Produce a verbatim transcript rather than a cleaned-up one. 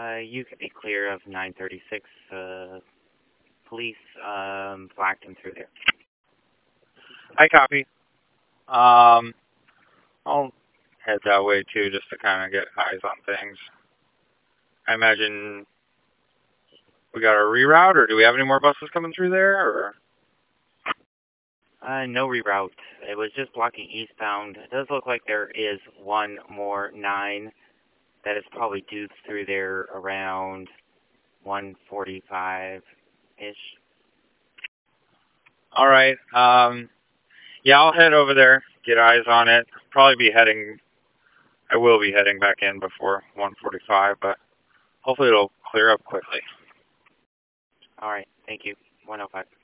Uh, you could be clear of nine thirty-six. Uh, police um, flagged him through there. I copy. Um, I'll head that way too, just to kind of get eyes on things. I imagine we got a reroute, or do we have any more buses coming through there? Or Uh, no reroute. It was just blocking eastbound. It does look like there is one more nine that is probably due through there around one forty-five-ish. all right. Um, yeah, I'll head over there, get eyes on it. Probably be heading. I will be heading back in before one forty-five, but hopefully it'll clear up quickly. All right. Thank you. one oh five.